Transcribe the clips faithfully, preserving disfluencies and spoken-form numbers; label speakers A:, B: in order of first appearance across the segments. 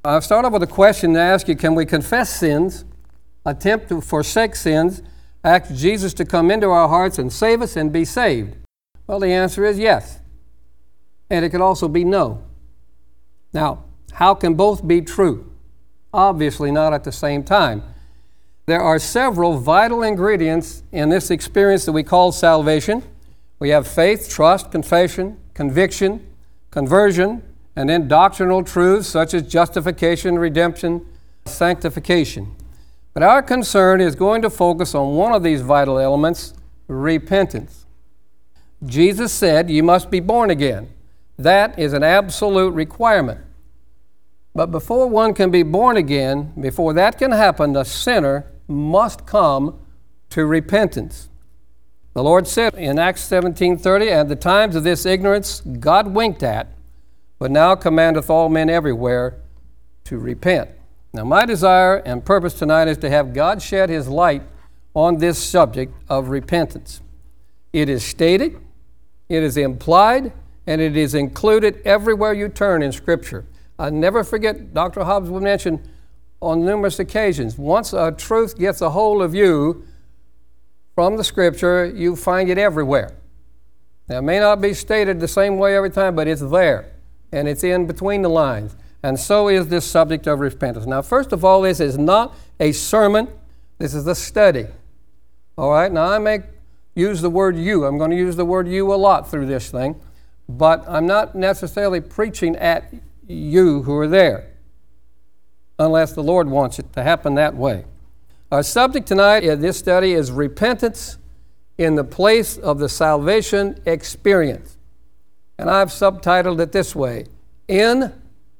A: I'll start off with a question to ask you: can we confess sins, attempt to forsake sins, ask Jesus to come into our hearts and save us and be saved? Well, the answer is yes. And it could also be no. Now, how can both be true? Obviously not at the same time. There are several vital ingredients in this experience that we call salvation. We have faith, trust, confession, conviction, conversion, and then doctrinal truths such as justification, redemption, sanctification. But our concern is going to focus on one of these vital elements, repentance. Jesus said, "You must be born again." That is an absolute requirement. But before one can be born again, before that can happen, the sinner must come to repentance. The Lord said in Acts seventeen thirty, "At the times of this ignorance God winked at, but now commandeth all men everywhere to repent." Now, my desire and purpose tonight is to have God shed His light on this subject of repentance. It is stated, it is implied, and it is included everywhere you turn in Scripture. I never forget, Doctor Hobbs would mention on numerous occasions, once a truth gets a hold of you from the Scripture, you find it everywhere. Now, it may not be stated the same way every time, but it's there, and it's in between the lines. And so is this subject of repentance. Now, first of all, this is not a sermon. This is a study. All right? Now, I may use the word you. I'm going to use the word you a lot through this thing. But I'm not necessarily preaching at you who are there, unless the Lord wants it to happen that way. Our subject tonight in this study is repentance in the place of the salvation experience. And I've subtitled it this way: in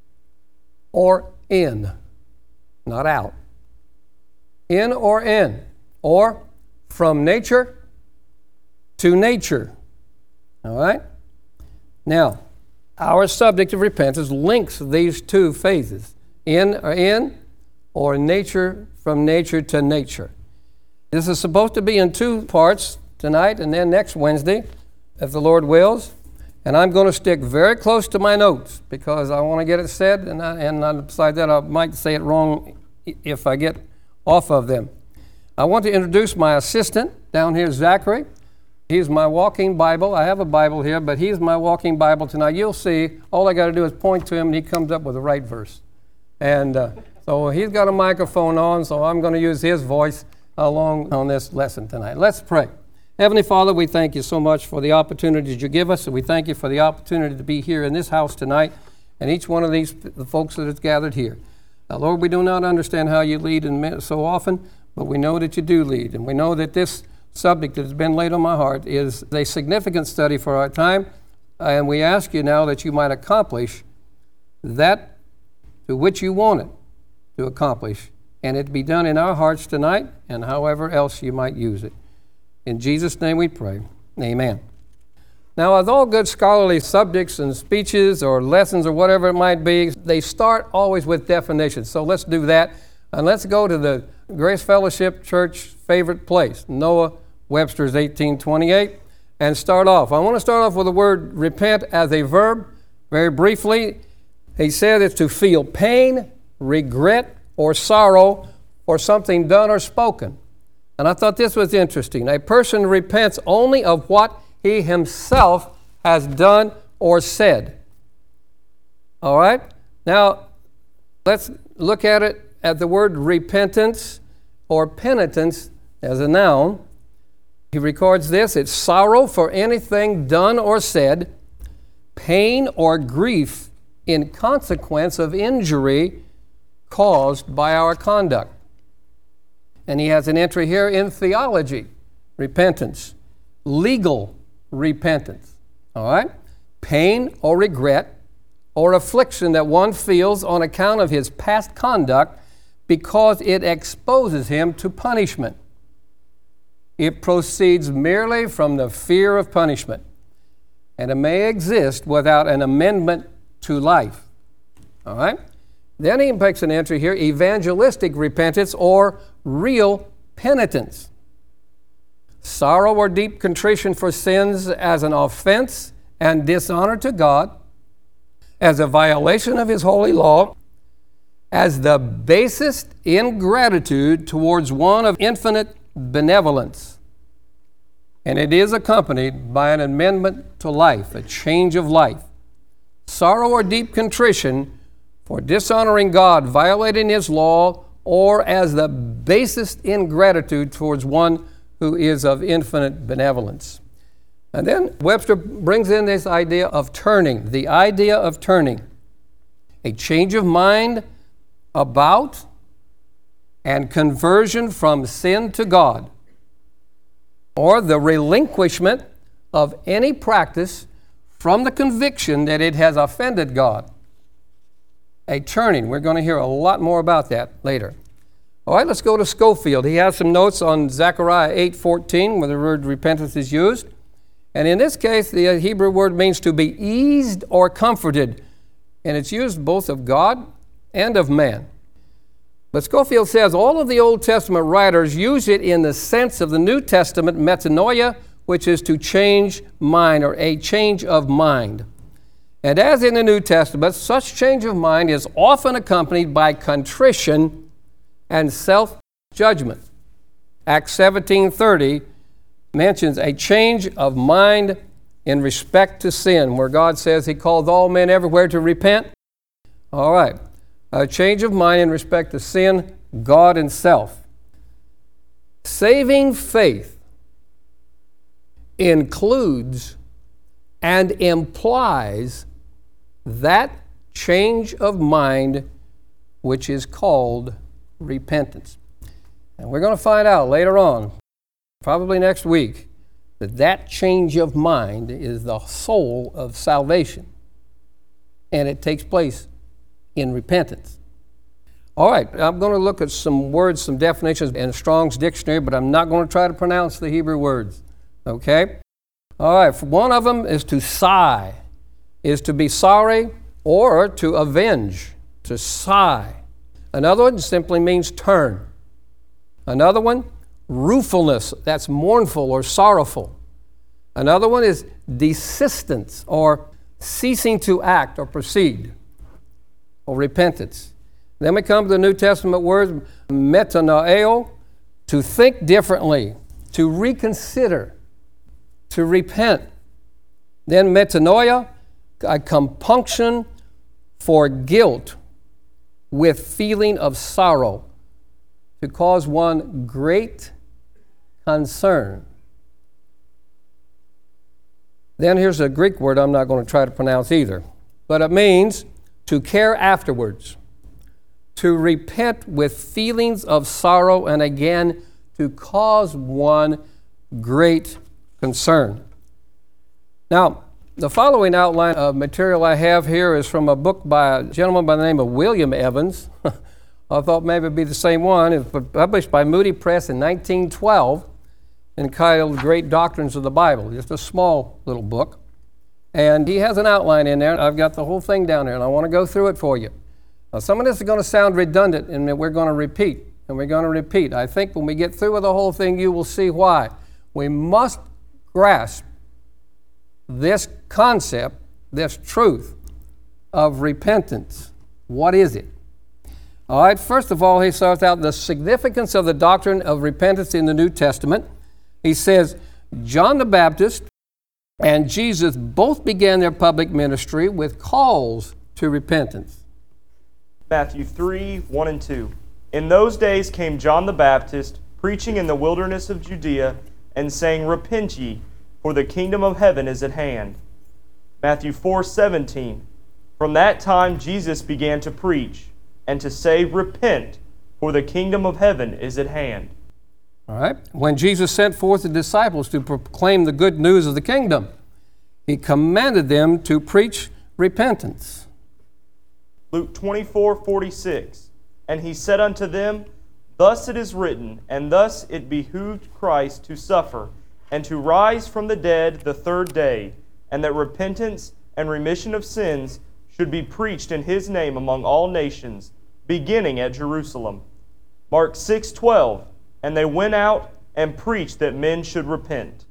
A: or in, not out. In or in, or from nature to nature. All right? Now, our subject of repentance links these two phases, in or in, or nature from nature to nature. This is supposed to be in two parts tonight and then next Wednesday, if the Lord wills. And I'm going to stick very close to my notes because I want to get it said, and, I, and besides that, I might say it wrong if I get off of them. I want to introduce my assistant down here, Zachary. He's my walking Bible. I have a Bible here, but he's my walking Bible tonight. You'll see, all I got to do is point to him, and he comes up with the right verse. And uh, so he's got a microphone on, so I'm going to use his voice along on this lesson tonight. Let's pray. Heavenly Father, we thank you so much for the opportunities you give us, and we thank you for the opportunity to be here in this house tonight, and each one of these the folks that is gathered here. Now, Lord, we do not understand how you lead in so often, but we know that you do lead, and we know that this subject that has been laid on my heart is a significant study for our time, and we ask you now that you might accomplish that to which you want it to accomplish, and it be done in our hearts tonight and however else you might use it. In Jesus' name we pray. Amen. Now, with all good scholarly subjects and speeches or lessons or whatever it might be, they start always with definitions. So let's do that. And let's go to the Grace Fellowship Church favorite place, Noah Webster's eighteen twenty-eight, and start off. I want to start off with the word repent as a verb. Very briefly, he said it's to feel pain, regret, or sorrow for something done or spoken. And I thought this was interesting. A person repents only of what he himself has done or said. All right? Now, let's look at it at the word repentance or penitence as a noun. He records this: it's sorrow for anything done or said, pain or grief in consequence of injury caused by our conduct. And he has an entry here in theology, repentance, legal repentance, all right? Pain or regret or affliction that one feels on account of his past conduct because it exposes him to punishment. It proceeds merely from the fear of punishment, and it may exist without an amendment to life, all right? Then he makes an entry here, evangelistic repentance or real penitence. Sorrow or deep contrition for sins as an offense and dishonor to God, as a violation of His holy law, as the basest ingratitude towards one of infinite benevolence. And it is accompanied by an amendment to life, a change of life. Sorrow or deep contrition for dishonoring God, violating His law, or as the basest ingratitude towards one who is of infinite benevolence. And then Webster brings in this idea of turning, the idea of turning. A change of mind about and conversion from sin to God, or the relinquishment of any practice from the conviction that it has offended God. A turning. We're going to hear a lot more about that later. All right, let's go to Scofield. He has some notes on Zechariah eight fourteen, where the word repentance is used. And in this case, the Hebrew word means to be eased or comforted. And it's used both of God and of man. But Scofield says all of the Old Testament writers use it in the sense of the New Testament metanoia, which is to change mind, or a change of mind. And as in the New Testament, such change of mind is often accompanied by contrition and self-judgment. Acts seventeen thirty mentions a change of mind in respect to sin, where God says He calls all men everywhere to repent. All right. A change of mind in respect to sin, God, and self. Saving faith includes and implies that change of mind which is called repentance. And we're going to find out later on, probably next week, that that change of mind is the soul of salvation. And it takes place in repentance. All right, I'm going to look at some words, some definitions in Strong's dictionary, but I'm not going to try to pronounce the Hebrew words. Okay? All right, one of them is to sigh, is to be sorry or to avenge, to sigh. Another one simply means turn. Another one, ruefulness, that's mournful or sorrowful. Another one is desistance, or ceasing to act or proceed, or repentance. Then we come to the New Testament words, metanoeo, to think differently, to reconsider, to repent. Then metanoia, a compunction for guilt with feeling of sorrow, to cause one great concern. Then here's a Greek word I'm not going to try to pronounce either, but it means to care afterwards, to repent with feelings of sorrow, and again, to cause one great concern. Now, the following outline of material I have here is from a book by a gentleman by the name of William Evans. I thought maybe it'd be the same one. It was published by Moody Press in nineteen twelve, entitled Great Doctrines of the Bible. Just a small little book. And he has an outline in there. I've got the whole thing down there, and I want to go through it for you. Now, some of this is going to sound redundant, and we're going to repeat, and we're going to repeat. I think when we get through with the whole thing, you will see why. We must grasp this concept, this truth of repentance. What is it? All right, first of all, he starts out the significance of the doctrine of repentance in the New Testament. He says, John the Baptist and Jesus both began their public ministry with calls to repentance.
B: Matthew three, one and two. In those days came John the Baptist, preaching in the wilderness of Judea, and saying, Repent ye, for the kingdom of heaven is at hand. Matthew four, seventeen. From that time Jesus began to preach, and to say, Repent, for the kingdom of heaven is at hand.
A: All right. When Jesus sent forth the disciples to proclaim the good news of the kingdom, He commanded them to preach repentance.
B: Luke twenty-four, forty-six. And He said unto them, Thus it is written, and thus it behooved Christ to suffer, and to rise from the dead the third day, and that repentance and remission of sins should be preached in His name among all nations, beginning at Jerusalem. Mark six, twelve. And they went out and preached that men should repent.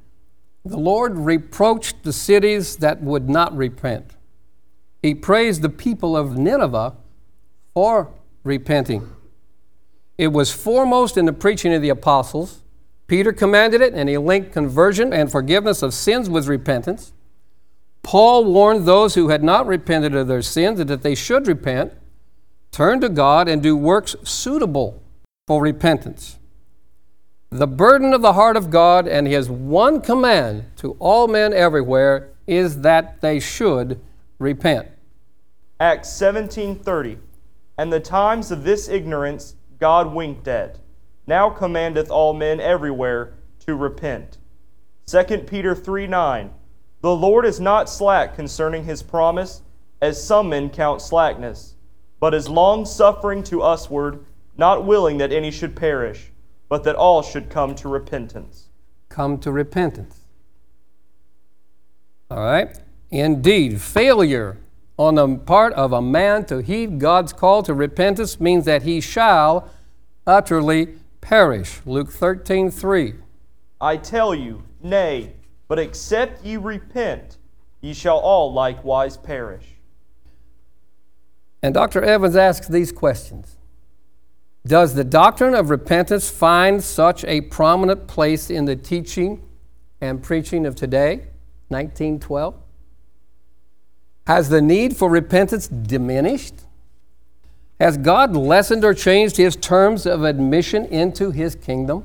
A: The Lord reproached the cities that would not repent. He praised the people of Nineveh or repenting. It was foremost in the preaching of the apostles. Peter commanded it, and he linked conversion and forgiveness of sins with repentance. Paul warned those who had not repented of their sins that they should repent, turn to God, and do works suitable for repentance. The burden of the heart of God and His one command to all men everywhere is that they should repent.
B: Acts seventeen thirty. And the times of this ignorance God winked at, now commandeth all men everywhere to repent. Second Peter three nine. The Lord is not slack concerning His promise, as some men count slackness, but is long-suffering to usward, not willing that any should perish, but that all should come to repentance.
A: Come to repentance. All right? Indeed, failure on the part of a man to heed God's call to repentance means that he shall utterly perish. Luke thirteen three.
B: I tell you, nay, but except ye repent, ye shall all likewise perish.
A: And Doctor Evans asks these questions. Does the doctrine of repentance find such a prominent place in the teaching and preaching of today, nineteen twelve? Has the need for repentance diminished? Has God lessened or changed His terms of admission into His kingdom?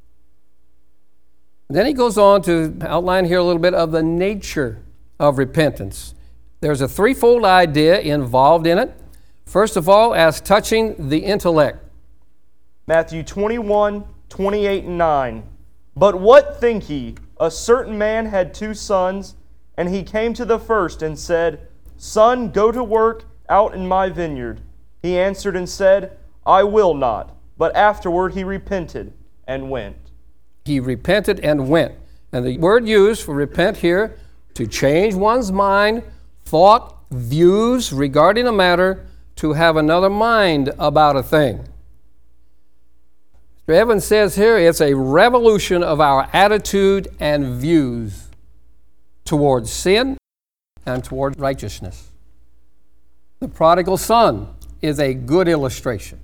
A: Then he goes on to outline here a little bit of the nature of repentance. There's a threefold idea involved in it. First of all, as touching the intellect.
B: Matthew twenty-one, twenty-eight and nine. But what think ye? A certain man had two sons, and he came to the first and said, Son, go to work out in my vineyard. He answered and said, I will not. But afterward he repented and went.
A: He repented and went. And the word used for repent here, to change one's mind, thought, views regarding a matter, to have another mind about a thing. Mister Evans says here it's a revolution of our attitude and views towards sin and toward righteousness. The prodigal son is a good illustration.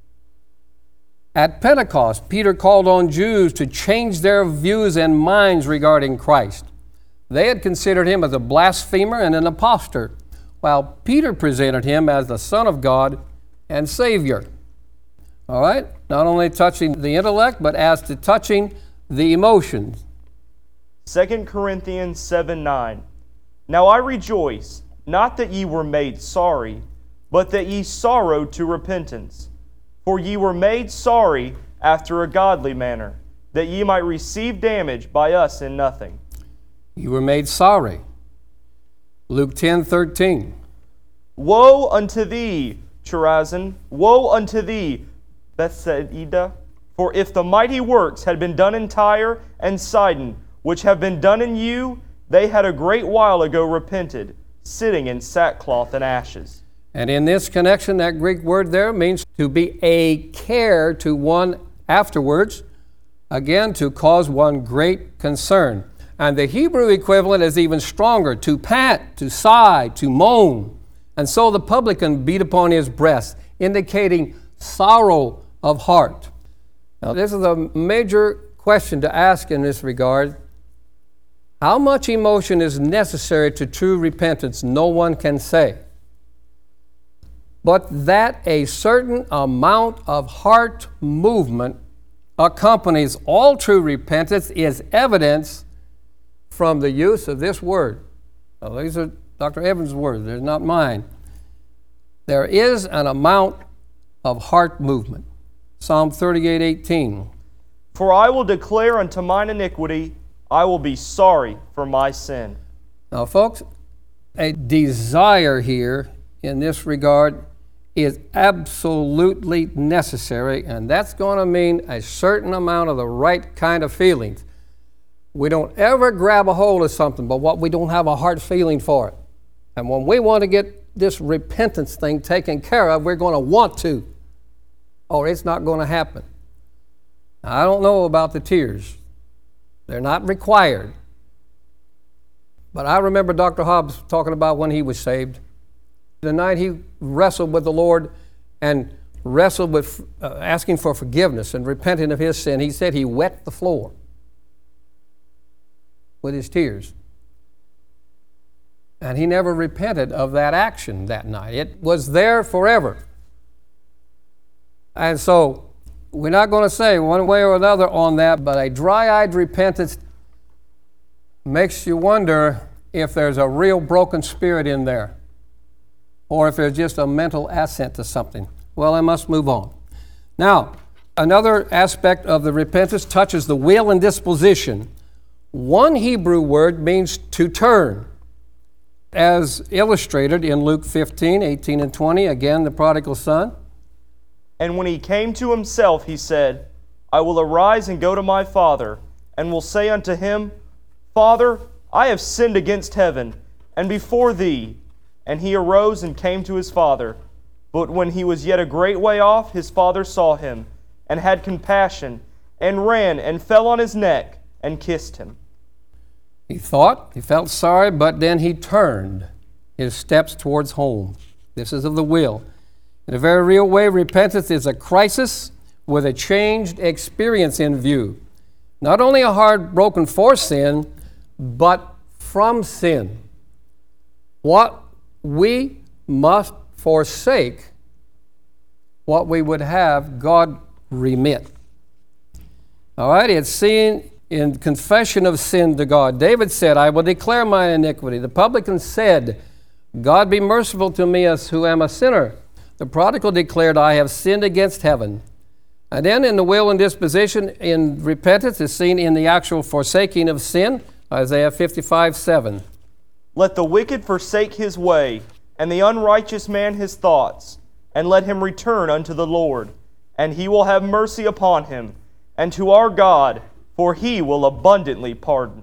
A: At Pentecost, Peter called on Jews to change their views and minds regarding Christ. They had considered him as a blasphemer and an impostor, while Peter presented him as the Son of God and Savior. All right? Not only touching the intellect, but as to touching the emotions.
B: Second Corinthians seven nine. Now I rejoice, not that ye were made sorry, but that ye sorrowed to repentance. For ye were made sorry after a godly manner, that ye might receive damage by us in nothing.
A: You were made sorry. Luke ten thirteen.
B: Woe unto thee, Chorazin! Woe unto thee, Bethsaida! For if the mighty works had been done in Tyre and Sidon, which have been done in you, they had a great while ago repented, sitting in sackcloth and ashes.
A: And in this connection, that Greek word there means to be a care to one afterwards, again, to cause one great concern. And the Hebrew equivalent is even stronger, to pant, to sigh, to moan. And so the publican beat upon his breast, indicating sorrow of heart. Now, this is a major question to ask in this regard. How much emotion is necessary to true repentance? No one can say. But that a certain amount of heart movement accompanies all true repentance is evidence from the use of this word. Now, these are Doctor Evans' words, they're not mine. There is an amount of heart movement. Psalm thirty-eight eighteen.
B: For I will declare unto mine iniquity, I will be sorry for my sin.
A: Now, folks, a desire here in this regard is absolutely necessary, and that's going to mean a certain amount of the right kind of feelings. We don't ever grab a hold of something but what we don't have a heart feeling for it. And when we want to get this repentance thing taken care of, we're going to want to, or it's not going to happen. Now, I don't know about the tears. They're not required. But I remember Doctor Hobbs talking about when he was saved. The night he wrestled with the Lord and wrestled with uh, asking for forgiveness and repenting of his sin, he said he wet the floor with his tears. And he never repented of that action that night. It was there forever. And so, we're not going to say one way or another on that, but a dry-eyed repentance makes you wonder if there's a real broken spirit in there, or if there's just a mental assent to something. Well, I must move on. Now, another aspect of the repentance touches the will and disposition. One Hebrew word means to turn, as illustrated in Luke fifteen, eighteen and twenty, again, the prodigal son.
B: And when he came to himself, he said, I will arise and go to my father, and will say unto him, Father, I have sinned against heaven, and before thee. And he arose and came to his father. But when he was yet a great way off, his father saw him, and had compassion, and ran and fell on his neck, and kissed him.
A: He thought, he felt sorry, but then he turned his steps towards home. This is of the will. In a very real way, repentance is a crisis with a changed experience in view. Not only a heart broken for sin, but from sin. What we must forsake, what we would have God remit. All right, it's seen in confession of sin to God. David said, I will declare my iniquity. The publican said, God be merciful to me as who am a sinner. The prodigal declared, I have sinned against heaven. And then in the will and disposition, in repentance, is seen in the actual forsaking of sin, Isaiah fifty-five, seven.
B: Let the wicked forsake his way, and the unrighteous man his thoughts, and let him return unto the Lord, and he will have mercy upon him, and to our God, for he will abundantly pardon.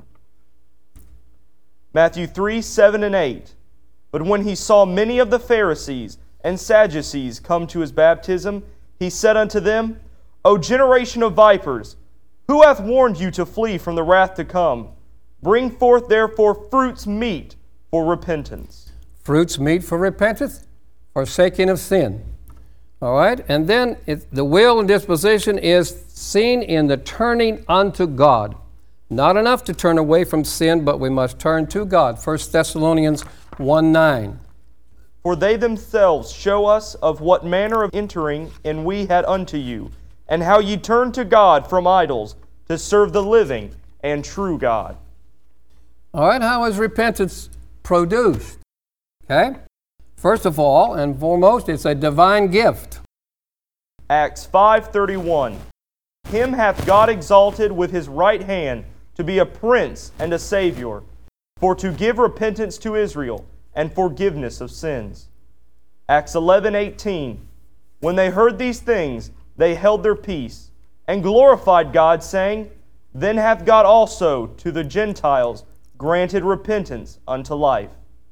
B: Matthew three, seven and eight. But when he saw many of the Pharisees and Sadducees come to his baptism, he said unto them, O generation of vipers, who hath warned you to flee from the wrath to come? Bring forth therefore fruits meet for repentance.
A: Fruits meet for repentance, forsaking of sin. All right? And then it, the will and disposition is seen in the turning unto God. Not enough to turn away from sin, but we must turn to God. First Thessalonians one, nine.
B: For they themselves show us of what manner of entering in we had unto you, and how ye turned to God from idols to serve the living and true God.
A: All right, how is repentance produced? Okay? First of all and foremost, it's a divine gift.
B: Acts five thirty-one. Him hath God exalted with his right hand to be a prince and a savior, for to give repentance to Israel and forgiveness of sins. Acts eleven eighteen. When they heard these things, they held their peace, and glorified God, saying, Then hath God also to the Gentiles granted repentance unto life.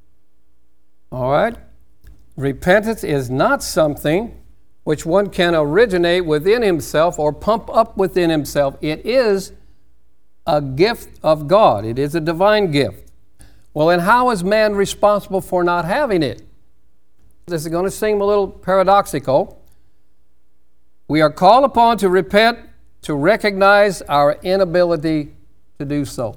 A: All right? Repentance is not something which one can originate within himself or pump up within himself. It is a gift of God. It is a divine gift. Well, and how is man responsible for not having it? This is going to seem a little paradoxical. We are called upon to repent, to recognize our inability to do so.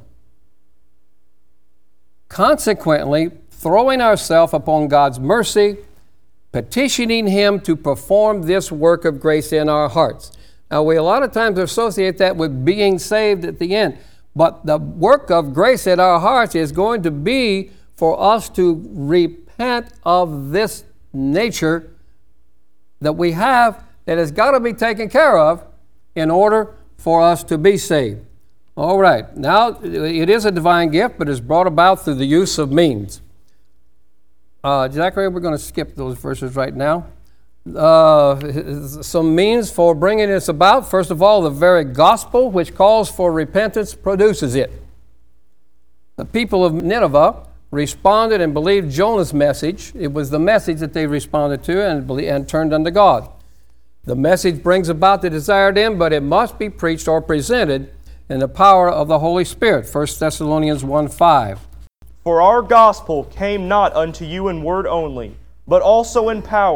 A: Consequently, throwing ourselves upon God's mercy, petitioning Him to perform this work of grace in our hearts. Now, we a lot of times associate that with being saved at the end. But the work of grace in our hearts is going to be for us to repent of this nature that we have that has got to be taken care of in order for us to be saved. All right, now it is a divine gift, but it's brought about through the use of means. Uh, Zachary, we're going to skip those verses right now. Uh, some means for bringing this about. First of all, the very gospel which calls for repentance produces it. The people of Nineveh responded and believed Jonah's message. It was the message that they responded to and, and turned unto God. The message brings about the desired end, but it must be preached or presented in the power of the Holy Spirit. First Thessalonians one five.
B: For our gospel came not unto you in word only, but also in power,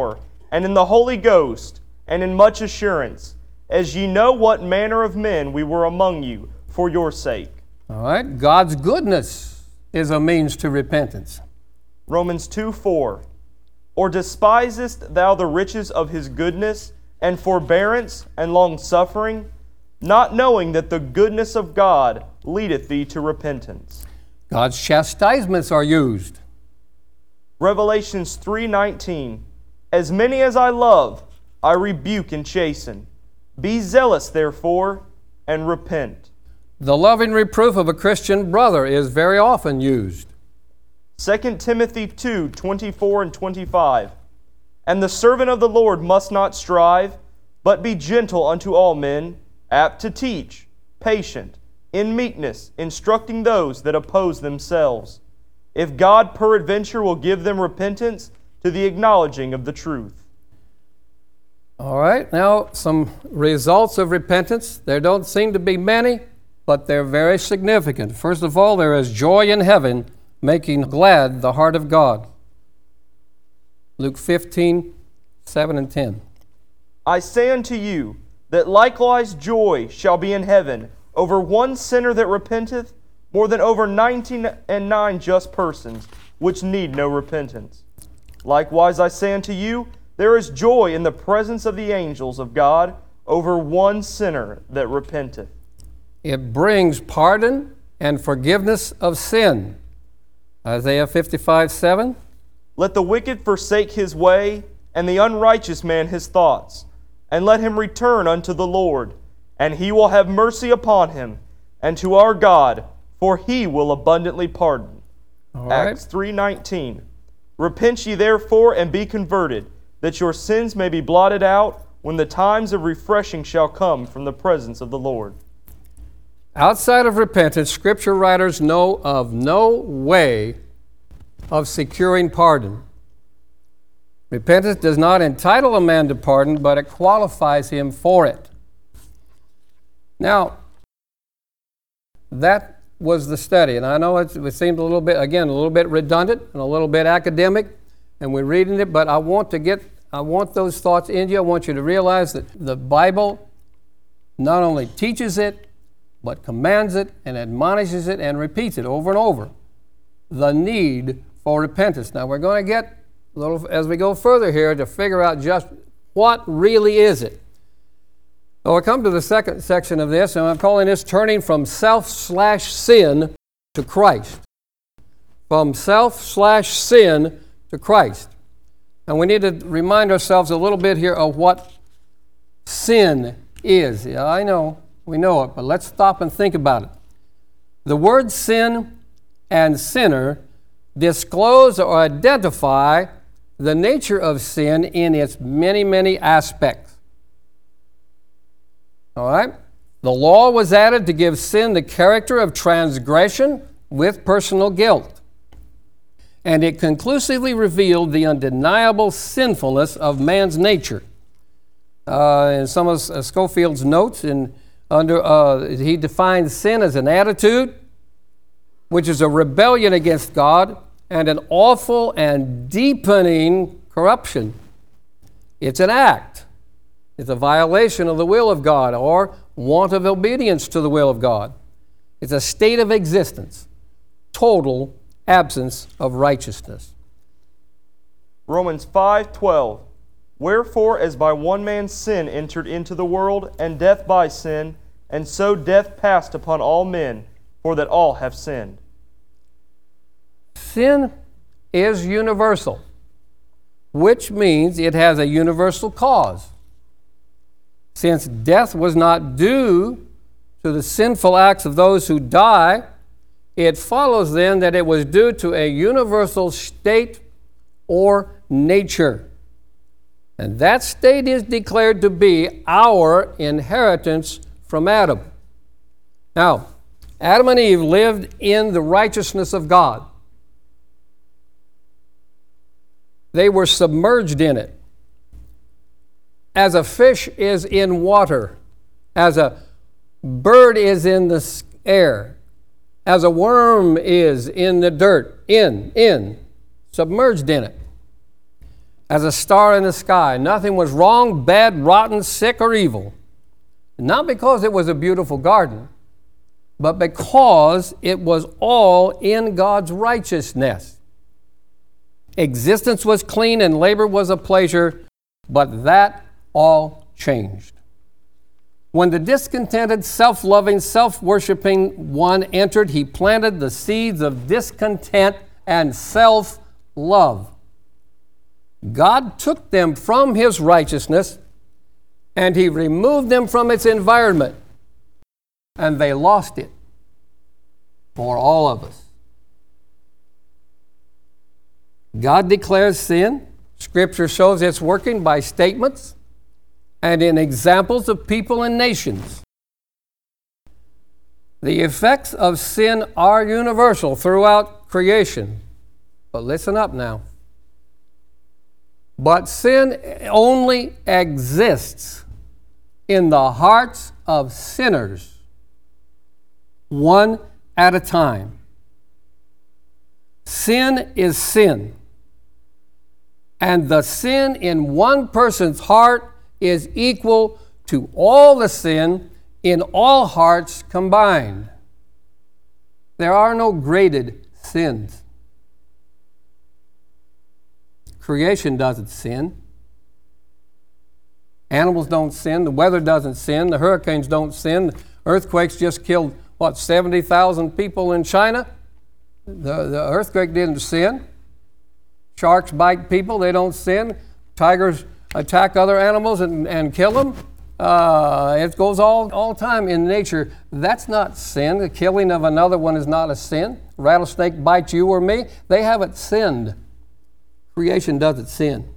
B: and in the Holy Ghost, and in much assurance, as ye know what manner of men we were among you, for your sake.
A: All right, God's goodness is a means to repentance.
B: Romans two four. Or despisest thou the riches of his goodness, and forbearance, and long-suffering, not knowing that the goodness of God leadeth thee to repentance?
A: God's chastisements are used.
B: Revelations three nineteen. As many as I love, I rebuke and chasten. Be zealous, therefore, and repent.
A: The loving reproof of a Christian brother is very often used.
B: Second Timothy two twenty-four and twenty-five. And the servant of the Lord must not strive, but be gentle unto all men, apt to teach, patient, in meekness, instructing those that oppose themselves, if God peradventure will give them repentance to the acknowledging of the truth.
A: All right, now some results of repentance. There don't seem to be many, but they're very significant. First of all, there is joy in heaven, making glad the heart of God. Luke fifteen, seven and ten.
B: I say unto you, that likewise joy shall be in heaven over one sinner that repenteth, more than over ninety and nine just persons, which need no repentance. Likewise I say unto you, there is joy in the presence of the angels of God over one sinner that repenteth.
A: It brings pardon and forgiveness of sin. Isaiah fifty-five, seven.
B: Let the wicked forsake his way, and the unrighteous man his thoughts, and let him return unto the Lord, and he will have mercy upon him, and to our God, for he will abundantly pardon.
A: All right.
B: Acts three nineteen. Repent ye therefore, and be converted, that your sins may be blotted out, when the times of refreshing shall come from the presence of the Lord.
A: Outside of repentance, Scripture writers know of no way of securing pardon. Repentance does not entitle a man to pardon, but it qualifies him for it. Now, that was the study, and I know it, it seemed a little bit, again, a little bit redundant and a little bit academic, and we're reading it, but I want to get, I want those thoughts in you. I want you to realize that the Bible not only teaches it, but commands it and admonishes it and repeats it over and over. The need for repentance. Now we're going to get a little, as we go further here, to figure out just what really is it. So I come to the second section of this, and I'm calling this turning from self slash sin to Christ. From self slash sin to Christ. And we need to remind ourselves a little bit here of what sin is. Yeah, I know, we know it, but let's stop and think about it. The word sin and sinner disclose or identify the nature of sin in its many, many aspects. All right? The law was added to give sin the character of transgression with personal guilt. And it conclusively revealed the undeniable sinfulness of man's nature. Uh, in some of uh, Scofield's notes, in, under, uh, he defines sin as an attitude, which is a rebellion against God, and an awful and deepening corruption. It's an act. It's a violation of the will of God or want of obedience to the will of God. It's a state of existence, total absence of righteousness.
B: Romans five twelve. Wherefore, as by one man's sin entered into the world, and death by sin, and so death passed upon all men, for that all have sinned.
A: Sin is universal, which means it has a universal cause. Since death was not due to the sinful acts of those who die, it follows then that it was due to a universal state or nature. And that state is declared to be our inheritance from Adam. Now, Adam and Eve lived in the righteousness of God. They were submerged in it. As a fish is in water, as a bird is in the air, as a worm is in the dirt, in, in, submerged in it. as a star in the sky. Nothing was wrong, bad, rotten, sick, or evil. Not because it was a beautiful garden, but because it was all in God's righteousness. Existence was clean and labor was a pleasure, but that all changed. When the discontented, self-loving, self-worshiping one entered, he planted the seeds of discontent and self-love. God took them from his righteousness and he removed them from its environment, and they lost it for all of us. God declares sin. Scripture shows it's working by statements and in examples of people and nations. The effects of sin are universal throughout creation. But listen up now. But sin only exists in the hearts of sinners, one at a time. Sin is sin. And the sin in one person's heart is equal to all the sin in all hearts combined. There are no graded sins. Creation doesn't sin. Animals don't sin. The weather doesn't sin. The hurricanes don't sin. Earthquakes just killed, what, seventy thousand people in China? The, the earthquake didn't sin. Sharks bite people. They don't sin. Tigers attack other animals and, and kill them. Uh, it goes all all time in nature. That's not sin. The killing of another one is not a sin. Rattlesnake bites you or me. They haven't sinned. Creation doesn't sin.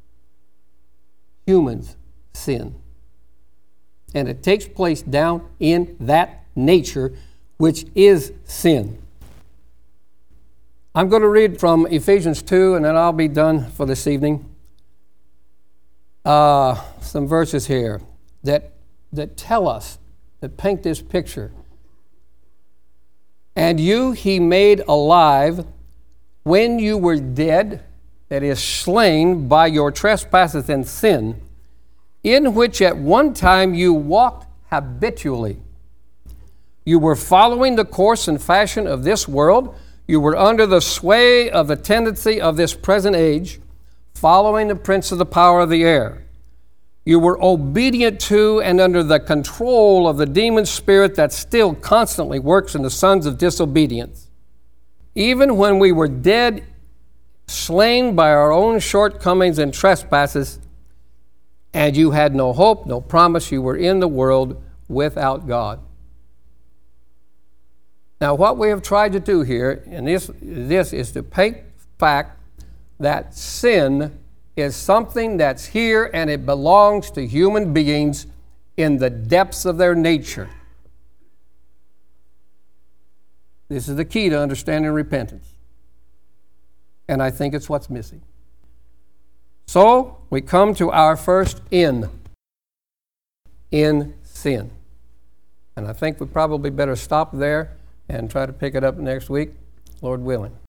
A: Humans sin. And it takes place down in that nature, which is sin. I'm going to read from Ephesians two, and then I'll be done for this evening. Uh, some verses here that, that tell us, that paint this picture. And you he made alive when you were dead, that is, slain by your trespasses and sin, in which at one time you walked habitually. You were following the course and fashion of this world. You were under the sway of the tendency of this present age, following the prince of the power of the air. You were obedient to and under the control of the demon spirit that still constantly works in the sons of disobedience. Even when we were dead, slain by our own shortcomings and trespasses, and you had no hope, no promise, you were in the world without God. Now, what we have tried to do here, and this, this is to paint the fact that sin is something that's here and it belongs to human beings in the depths of their nature. This is the key to understanding repentance. And I think it's what's missing. So, we come to our first in. In sin. And I think we probably better stop there and try to pick it up next week, Lord willing.